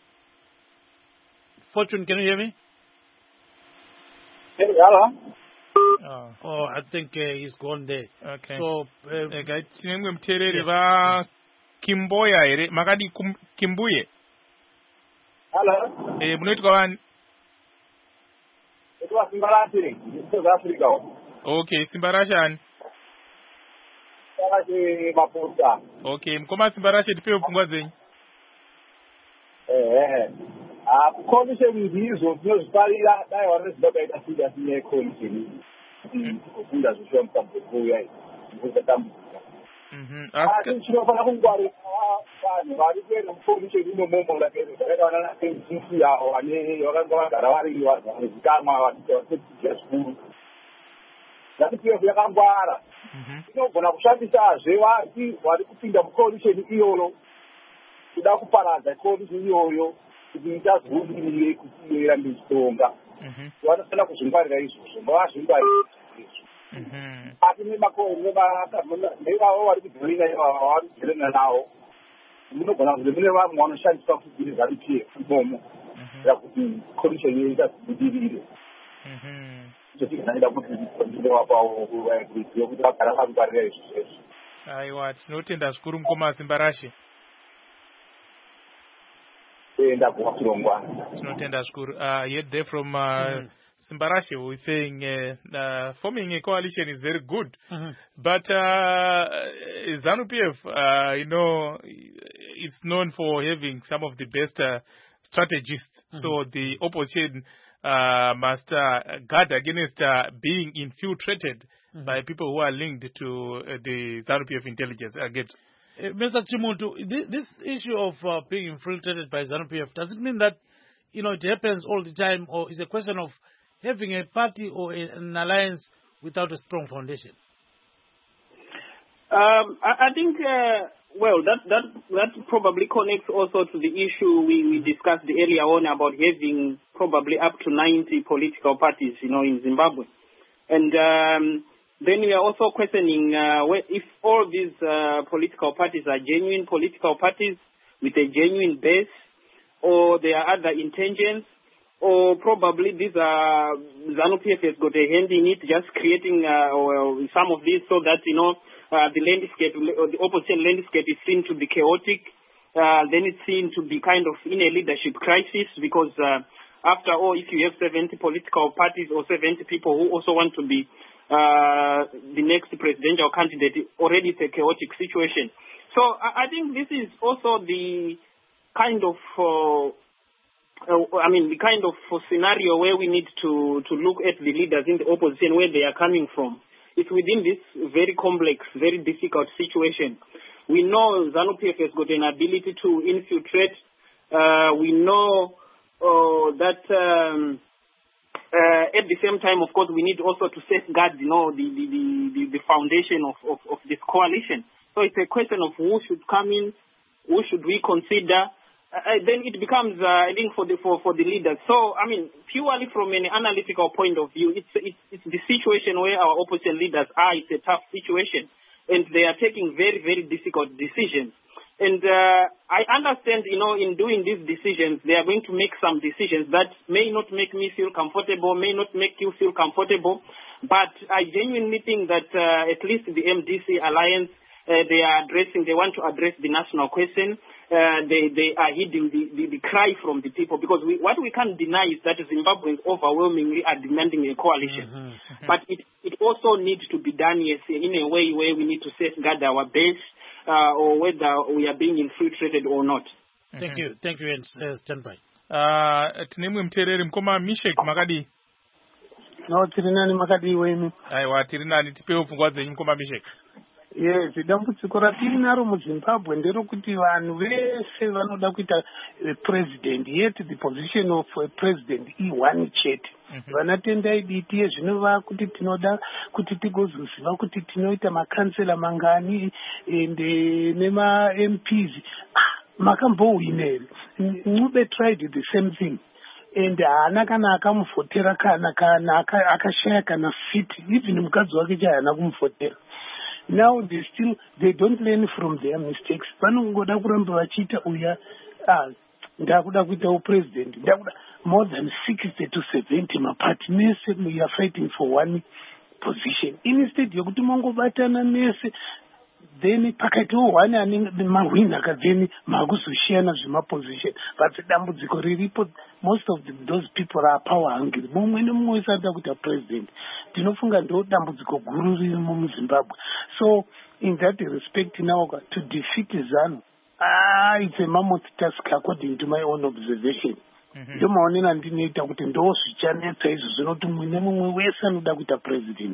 B: Fortune, can you hear me? Oh, I think he's gone there.
A: Okay.
B: So,
A: Kimboya, Magadi Kimbuye.
E: Hello.
A: Munoitwa wani?
E: It was Simbarashiri, South Africa.
A: Okay, Simbarashani.
E: Simbarashiri Maputa.
A: Okay, mkoma Simbarashi tipe upungwa zenyu.
E: Commission ndizo tinozviparira dai vanozvidoka itafunda sine commission. Kufunda zvishuwa mutambekuya ndikuzatambudzika. Asi chinofana kungwarira vanhu vari kuenda mukomisheni imomomo zvakaita vana NCC yavo vane vakanga vagara variwa vazikamwa vachiita zvikuru. ZANU-PF yakangwara. Inogona kushandisazve vari kupinda mukomisheni iyolo kuda kuparadza komisheni iyoyo kuti itazvirumbirire kuti irambe ichitonga. Vanofanira kuzvingwarira izvozvo, ngavazvingwarire izvozvo. Asi nevavo vari kudhorina ivava vari kudhorina navo, munogona kuti mune vamwe vanoshandiswa kugiri ZANU-PF imomo kuti komisheni iyo itazibudirire. Zvotiganaida kuti ndinovapawo kuziva kuti vagara vakangwarira izvozvo.
A: Aiwa, tinotenda zvikuru mukoma Simbarashe. Tinotenda zvikuru. Yet there from Simbarashe who is saying forming a coalition is very good. But ZANU-PF, it's known for having some of the best strategists. So the opposition must guard against being infiltrated by people who are linked to the ZANU-PF intelligence.
B: Mr. Chimuntu, this issue of being infiltrated by ZANU-PF, does it mean that it happens all the time, or is a question of having a party or an alliance without a strong foundation?
C: I think, that probably connects also to the issue we discussed earlier on about having probably up to 90 political parties, in Zimbabwe. And then we are also questioning if all these political parties are genuine political parties with a genuine base, or there are other intentions, or probably these are ZANU-PF has got a hand in it, just creating some of these so that, the landscape, the opposition landscape is seen to be chaotic. Then it's seen to be kind of in a leadership crisis because, after all, if you have 70 political parties or 70 people who also want to be the next presidential candidate, already it's a chaotic situation. So I think this is also the kind of the kind of scenario where we need to look at the leaders in the opposition, where they are coming from. It's within this very complex, very difficult situation. We know ZANU-PF has got an ability to infiltrate. We know that at the same time, of course, we need also to safeguard, the foundation of this coalition. So it's a question of who should come in, who should we consider. Then it becomes, I think, for the leaders. So, purely from an analytical point of view, it's the situation where our opposition leaders are. It's a tough situation, and they are taking very, very difficult decisions. And I understand, in doing these decisions, they are going to make some decisions that may not make me feel comfortable, may not make you feel comfortable. But I genuinely think that at least the MDC alliance, they want to address the national question. They are heeding the cry from the people, because what we can't deny is that Zimbabweans overwhelmingly are demanding a coalition. But it also needs to be done, yes, in a way where we need to safeguard our base, or whether we are being infiltrated or not.
B: Thank you, and stand by.
A: Tinemwe mtereri mkoma Mishek makadi.
G: No, tirinani makadi wenu.
A: Aiwa, tirinani tipewo pfungwa dzenyu mkoma Mishek.
G: Yes, dambudziko ratinaro muZimbabwe nderokuti vanhu vese vanoda kuita president, yet the position of president one chete. Vanatendai diti yezvinova kuti tinoda kuti tigozoziva kuti tinoita makansela mangani ende nema MPs. Makambowina here. Ncube tried the same thing. And haana kana akamuvhotera kana akashaya kana fit, even mukadzi wake chaana kumuvhotera. Now they don't learn from their mistakes. Vanongoda kuramba vachiita uya ndakuda kuita president. More than 60 to 70 mapati mese we are fighting for one position. Instead yokuti mongobatana mese, then pakatiwo one anenge mahwina then makuzoshiyana zvemaposition. But dambudziko riripo, most of those people are power hungry. Mumwe nemumwe wese anoda kuita president. Tinofunga ndo dambudziko guru ririmo muZimbabwe. So in that respect now, to defeat ZANU, it's a mammoth task according to my own observation. Ndio maonena ndinoita kuti ndo zvichanetsa izvo zvinoti mumwe nemumwe wese anoda kuita president.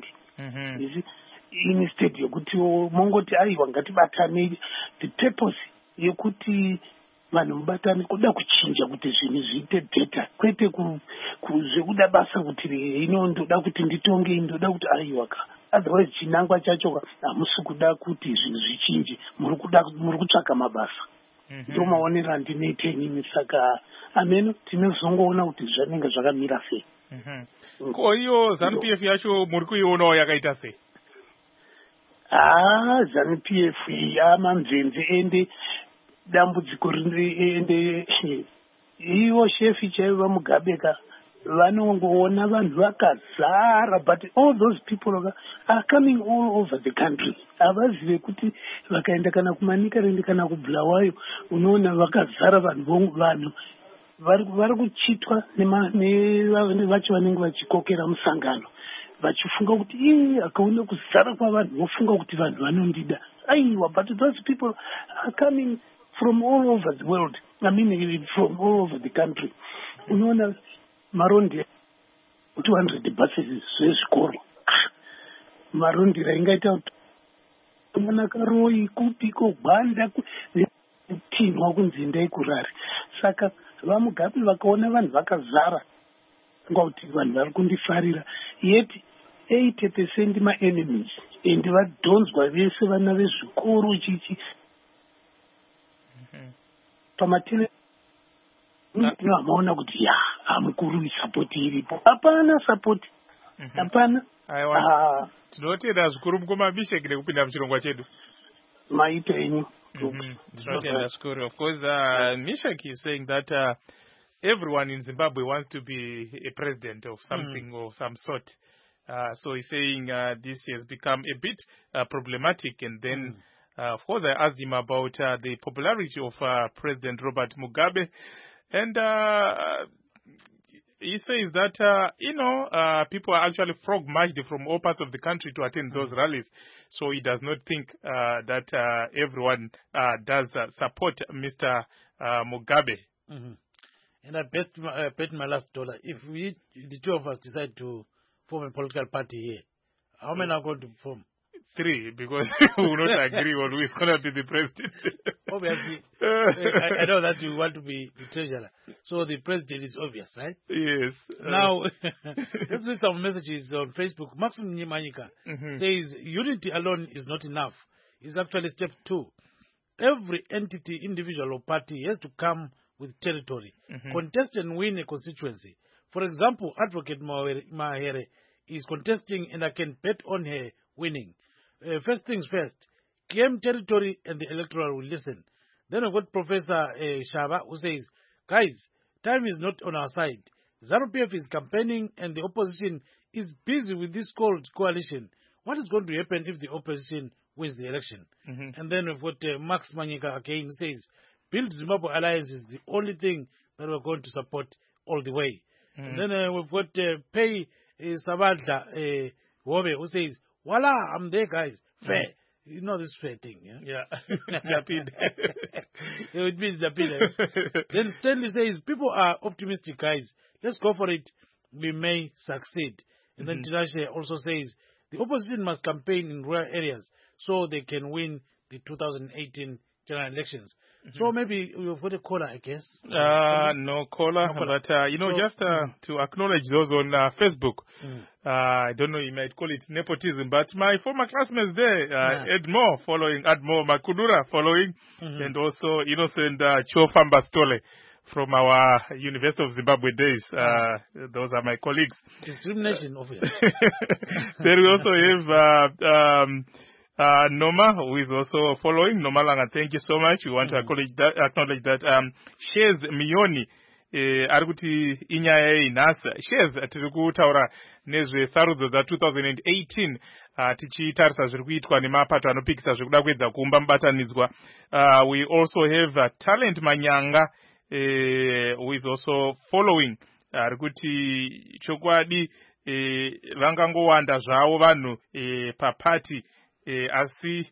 G: Instead yokuti mongoti aiwa ngatibatane, the purpose yekuti vanhu mubatane kuda kuchinja kuti zvinhu zviite data, kwete zvekuda basa kuti ndoda kuti nditonge, ndoda kuti aiwa ka. Otherwise chinangwa chacho hamusi kuda kuti zvinhu zvichinje, muri kutsvaka mabasa. Ndio maonero andinoita inini, saka ameno tinozongoona kuti zvanenge zvakamira sei.
A: Ko iyo ZANU-PF yacho muri kuionawo yakaita sei?
G: ZANU-PF yamamvenze ende dambudziko ende iwo shefi chaiva Mugabe ka vanongoona vanhu vakazara, but all those people are coming all over the country. Havazive kuti vakaenda kana kuManicaland kana kuBulawayo unoona vakazara vanhu vari kuchitwa nevacho vanenge vachikokera musangano vachifunga kuti akaona kuzara kwavanhu vofunga kuti vanhu vanondida. Aiwa, but those people are coming from all over the world. I mean, from all over the country. Unoona marondi 200 buses zvezvikoro. Marondi raingaita kuti manaka roi kupiko gwanda kutinwa kunzinda ikurari. Saka vamugapi vakaona vanhu vakazara ngauti vanhu vari kundifarira, yet 80% ma-enemies and vadhonzwa vese vana vezvikoro chichi pamatele vamaona kuti hamukuru sapoti iripo. Hapana sapoti, hapana.
A: Tinotenda zvikuru mukoma Bishek nekupinda muchirongwa chedu.
G: Maita enyu.
A: Tinotenda zvikuru. Of course, Mishak is saying that everyone in Zimbabwe wants to be a president of something or some sort. So he's saying this has become a bit problematic. And then, of course, I asked him about the popularity of President Robert Mugabe. And he says that, people are actually frog-marched from all parts of the country to attend those rallies. So he does not think that everyone does support Mr. Mugabe.
B: And I bet my last dollar, if the two of us decide to form a political party here, how many are going to form?
A: 3, because we will not agree on who is going to be the president.
B: Obviously, I know that you want to be the treasurer. So the president is obvious, right?
A: Yes.
B: Now, let's read some messages on Facebook. Maxim Nyimanyika says, unity alone is not enough. It's actually step 2. Every entity, individual or party has to come with territory, contest and win a constituency. For example, Advocate Mahere is contesting and I can bet on her winning. First things first, claim territory and the electoral will listen. Then I've got Professor Shaba who says, guys, time is not on our side. ZANU-PF is campaigning and the opposition is busy with this called coalition. What is going to happen if the opposition wins the election? And then we've got Max Manyika again who says, Build Zimbabwe Alliance is the only thing that we're going to support all the way. And then we've got Pei Sabadla Wobe who says, voila, I'm there, guys. Fair. You know this fair thing, yeah?
A: Zapid.
B: It means Zapid. Then Stanley says, people are optimistic, guys. Let's go for it. We may succeed. And then Tinashe also says, the opposition must campaign in rural areas so they can win the 2018 general elections. So maybe we've got a caller, I guess.
A: No caller. But, just to acknowledge those on Facebook, I don't know, you might call it nepotism, but my former classmates there, Ed Moore following, Admo Makudura following, and also Innocent Chofamba Stole from our University of Zimbabwe days. Those are my colleagues.
B: Discrimination, obviously.
A: Then we also have Noma, who is also following. Noma Langa, thank you so much. We want to acknowledge that Shez Mioni arikuti inyaya inhasa Shez tiri kutaura nezvesarudzo dza 2018 tichitarisa zviri kuitwa nemapato anopikisa zvekuda kuedza kuumba mubatanidzwa. We also have Talent Manyanga who is also following arikuti chokwadi vangangowanda zvavo vanhu papati asi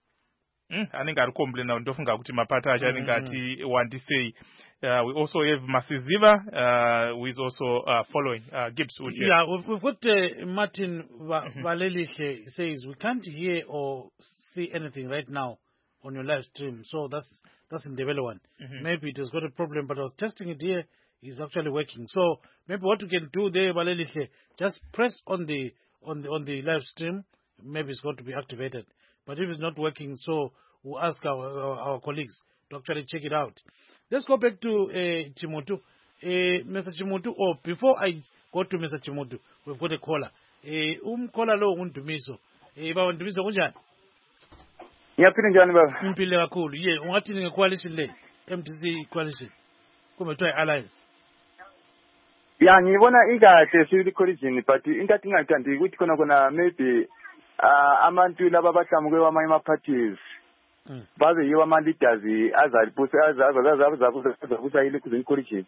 A: anenge ari komplaina ndofunga kuti mapata acho anenge ati wandisei. We also have Masiziva who is also following. Gibbs, would you?
B: Yeah, we've got Martin Valeliche says we can't hear or see anything right now on your live stream, so that's in development. Maybe it has got a problem, but I was testing it here. It's actually working. So maybe what we can do there, Valeliche, just press on the live stream. Maybe it's going to be activated. But if it's not working, so we'll ask our colleagues to actually check it out. Let's go back to Chimutu. Mr. Chimutu, or before I go to Mr. Chimutu, we've got a caller. Caller lo undumiso. Baba undumiso kunjani?
F: Ngiyaphila njani baba?
B: Impilo kakhulu. Ye, ungathi nge coalition le, MTC coalition. Kumbe kuthiwa alliance.
H: ya ngibona ikahle sibili collision but into athingayithandi ukuthi khona maybe abantu laba bahlamuke kwamanye ama-parties babe yiwo ama-leaders azakusa ile collision.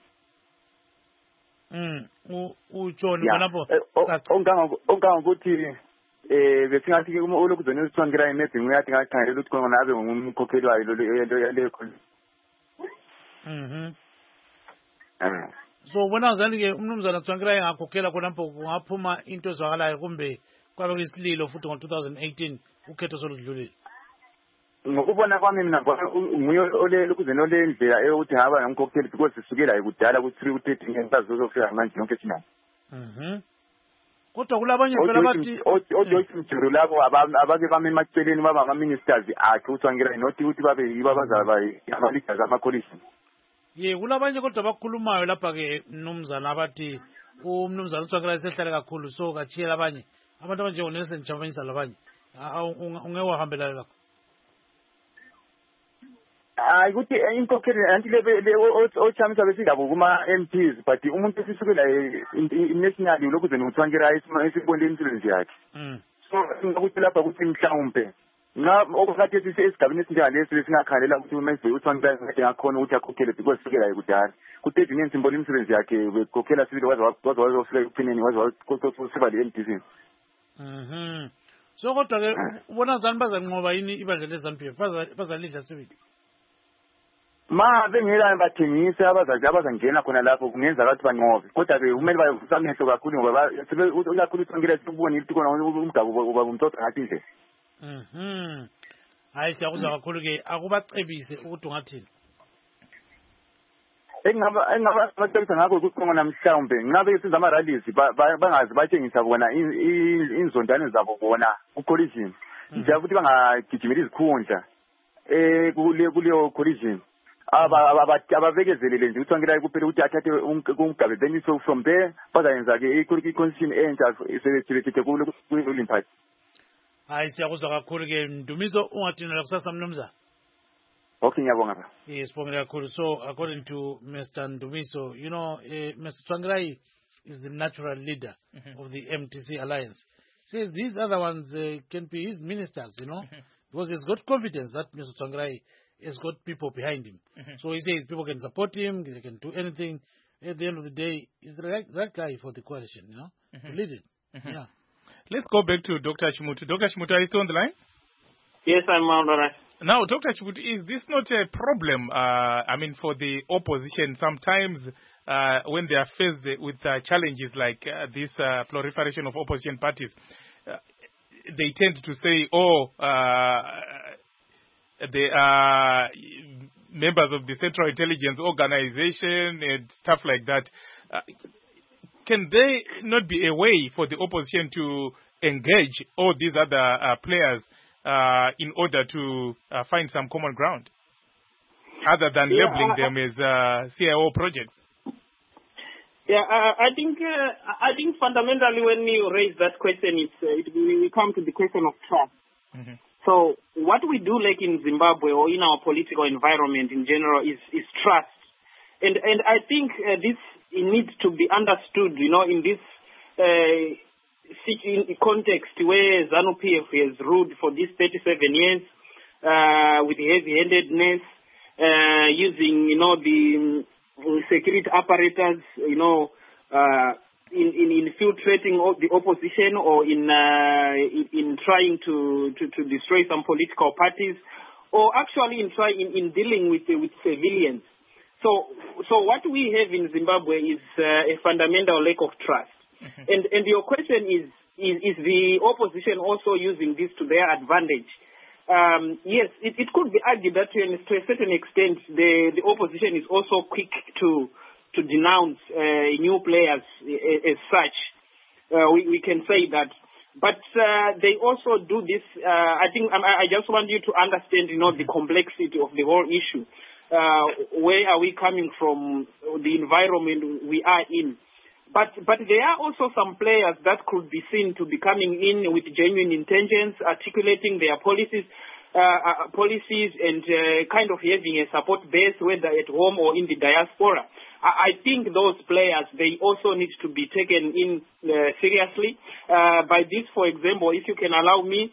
B: UJohn lapho
H: ongangokuthi besingathi ke ulokhu zonezithwankira maybe nguyathi ngakhangela ukuthi khona abe ngumkhokheli wayo leyo collision.
B: So ubona ngani-ke umnumzana Tsvangirai engakhokhela khonapho kungaphuma into ezwakalayo kumbe kwabe kuyisililo futhi ngo-2018 ukhetho soludlulile?
H: Ngokubona kwami mina nguye olekuzeni olendlela eyokuthi ngaba ngumkhokheli because sisukela kudala ku-3 ku-13 ngezazozofika manje yonke thina.
B: Kodwa kulabanye phela bathi
H: oJoyce Mjuru labo abake bame emaceleni baba ama-ministers akhe uTsvangirai nothi ukuthi babe yibo abazaba ama-leaders ama-coalition.
B: Kulabanye kodwa bakhulumayo lapha-ke mnumzana abathi umnumzana uTsvangirai sehlale kakhulu so kachiyela abanye abantu abanjengoNelson Chamisa labanye ungeke wahambela lakho.
H: Hayi ukuthi inkokheli anti le ochamisa besidabo kuma-MPs but umuntu esisukela national lokuzeni uTsvangirai isibonile imisebenzi yakhe. So ukuthi lapha ukuthi mhlawumbe okwathi esigabeni esinjengalesi besingakhalela ukuthi uMayisoy uTsvangirai ngakhona ukuthi akhokhele because sukela kudala kuthi ezinye simbona imisebenzi yakhe bekhokhela sibili wazofika ekuphineni wazosiba le-MDC.
B: So kodwa-ke ubona zani bazanqoba yini ibandla le-ZANU-PF bazalidla sibili?
H: Ma bengela bathengise abazangena khona lapho kungenza ukuthi banqobe kodwa-ke kumele bayovusa amehlo kakhulu ngoba ikakhulu uTsvangirai sikubonile ukuthi khona umdabu uba umtotha ngathi nje.
B: Hayi siyakuzwa kakhulu-ke akubacebise ukuthi ungathini?
H: Engingabacebisa ngakho ukuthi khona mhlawumbe ngabe senza ama-rallies bangazi batshengisa bona inzondane zabo bona ku-collision nje futhi bangagijimeli izikhundla kuleyo collision ababekezelele nje uTsvangirai kuphela ukuthi athathe umgabe then so from there bazayenza-ke i-constitution entsha sebethibethethe kulo party.
B: Hayi siyakuzwa kakhulu-ke Ndumiso ungathini kusasa mnumzana?
H: Okay, ngiyabonga.
B: Yes, kakhulu. So according to Mr. Ndumiso, Mr. Tsvangirai is the natural leader of the MTC alliance. Says these other ones can be his ministers, because he's got confidence that Mr. Tsvangirai has got people behind him. So he says people can support him, they can do anything. At the end of the day, he's the right guy for the coalition, to lead it. Yeah.
A: Let's go back to Dr. Chimutu. Dr. Chimutu, are you still on the line?
C: Yes, I'm all right.
A: Now, Dr. Chimutu, is this not a problem, for the opposition sometimes when they are faced with challenges like this proliferation of opposition parties? They tend to say, they are members of the Central Intelligence Organization and stuff like that. Can there not be a way for the opposition to engage all these other players in order to find some common ground, other than labeling them as CIO projects?
C: Yeah, I think fundamentally when you raise that question, we come to the question of trust. So what we do like in Zimbabwe or in our political environment in general is trust, and I think this needs to be understood, in this context where ZANU-PF has ruled for these 37 years with heavy-handedness, using, the security apparatus, in infiltrating the opposition or in trying to destroy some political parties, or actually in dealing with civilians. So what we have in Zimbabwe is a fundamental lack of trust. And your question is the opposition also using this to their advantage? Yes, it could be argued that to a certain extent the opposition is also quick to denounce new players as such. We can say that. But they also do this. I think I just want you to understand, the complexity of the whole issue. Where are we coming from? The environment we are in. But there are also some players that could be seen to be coming in with genuine intentions, articulating their policies and kind of having a support base, whether at home or in the diaspora. I think those players, they also need to be taken in seriously. By this, for example, if you can allow me,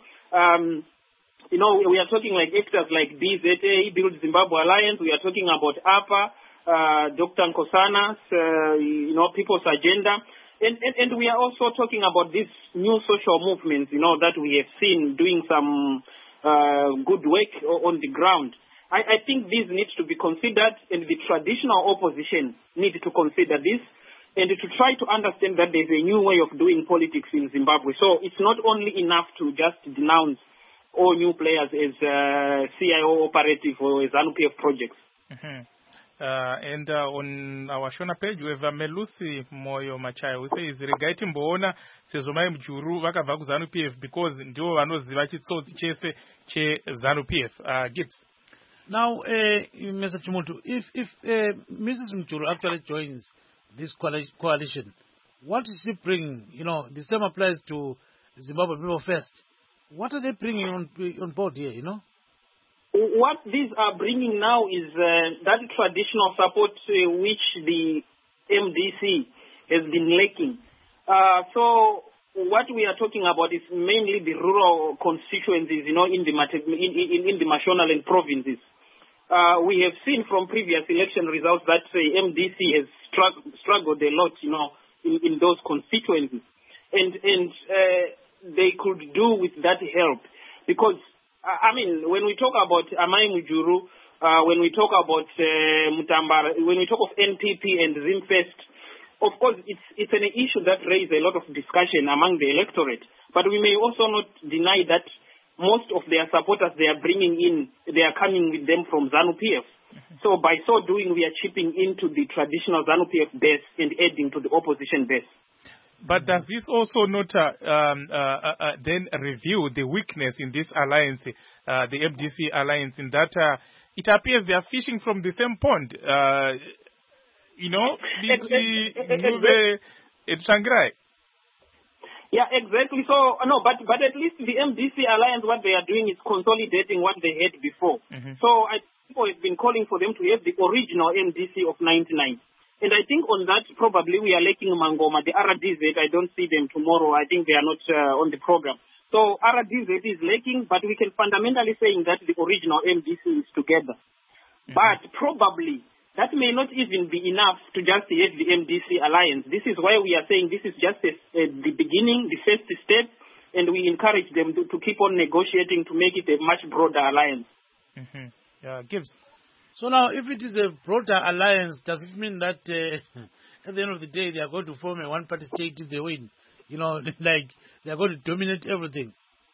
C: we are talking like actors like BZA, Build Zimbabwe Alliance. We are talking about APA, Dr. Nkosana's, People's Agenda. And we are also talking about these new social movements, that we have seen doing some good work on the ground. I think these need to be considered, and the traditional opposition need to consider this and to try to understand that there's a new way of doing politics in Zimbabwe. So it's not only enough to just denounce all new players as CIO operative or as ZANU-PF projects.
A: Mm-hmm. And on our Shona page, we have Melusi Moyo Machaya who says, Regaiti Mbona, Sezomai Mjuru, Vakavaku ZANU-PF, because Ndio Vanoziva Chitsotsi Chese Che ZANU-PF. Gibbs.
B: Now, Mr. Chimutu, if Mrs. Mjuru actually joins this coalition, what is she bringing? The same applies to Zimbabwe People First. What are they bringing on board here,
C: What these are bringing now is that traditional support which the MDC has been lacking. So what we are talking about is mainly the rural constituencies, in the Mashonaland provinces. We have seen from previous election results that MDC has struggled a lot, in those constituencies, and they could do with that help, because when we talk about Amai Mujuru, when we talk about Mutambara, when we talk of NPP and Zimfest, of course, it's an issue that raises a lot of discussion among the electorate. But we may also not deny that most of their supporters they are bringing in, they are coming with them from ZANU-PF. Mm-hmm. So by so doing, we are chipping into the traditional ZANU-PF base and adding to the opposition base.
A: But does this also not then review the weakness in this alliance, the MDC alliance, in that it appears they are fishing from the same pond? Sangrai.
C: Yeah, exactly. So, no, but at least the MDC alliance, what they are doing is consolidating what they had before. Mm-hmm. So people have been calling for them to have the original MDC of 99. And I think on that, probably we are lacking Mangoma. The RDZ, I don't see them tomorrow. I think they are not on the program. So RDZ is lacking, but we can fundamentally say that the original MDC is together. Mm-hmm. But probably that may not even be enough to just have the MDC alliance. This is why we are saying this is just the beginning, the first step, and we encourage them to keep on negotiating to make it a much broader alliance.
A: Mm-hmm. Yeah, Gibbs.
B: So now, if it is a broader alliance, does it mean that at the end of the day they are going to form a one-party state if they win? Like they are going to dominate everything?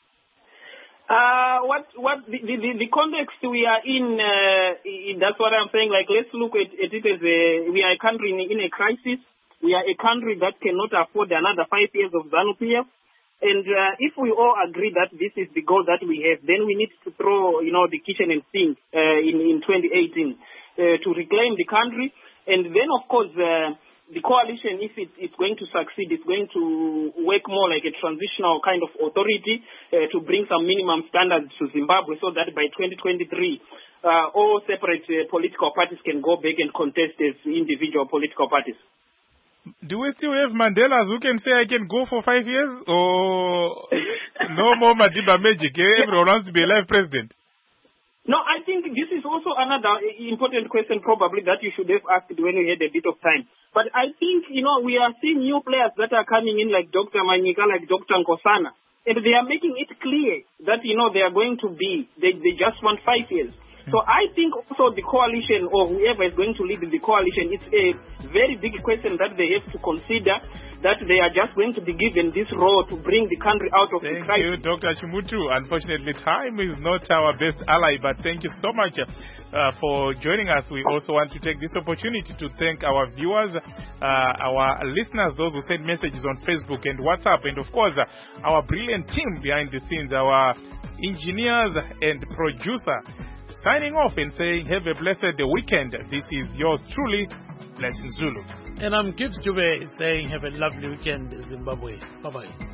C: The context we are in, that's what I'm saying. Like, let's look at it as we are a country in a crisis. We are a country that cannot afford another 5 years of ZANU-PF. And if we all agree that this is the goal that we have, then we need to throw, the kitchen and sink in 2018 to reclaim the country. And then, of course, the coalition, if it's going to succeed, it's going to work more like a transitional kind of authority to bring some minimum standards to Zimbabwe so that by 2023, all separate political parties can go back and contest as individual political parties.
A: Do we still have Mandelas who can say I can go for 5 years? Or no more Madiba magic? Everyone wants to be a live president.
C: No, I think this is also another important question probably that you should have asked when you had a bit of time. But I think, we are seeing new players that are coming in like Dr. Manyika, like Dr. Nkosana. And they are making it clear that, they are going to be, they just want 5 years. So I think also the coalition or whoever is going to lead the coalition, it's a very big question that they have to consider, that they are just going to be given this role to bring the country out of the crisis.
A: Thank you, Dr. Chimutu. Unfortunately, time is not our best ally, but thank you so much for joining us. We also want to take this opportunity to thank our viewers, our listeners, those who send messages on Facebook and WhatsApp, and of course, our brilliant team behind the scenes, our engineers and producer. Signing off and saying, have a blessed weekend. This is yours truly, Blessing Zulu.
B: And I'm Gibbs Jube saying, have a lovely weekend, Zimbabwe. Bye-bye.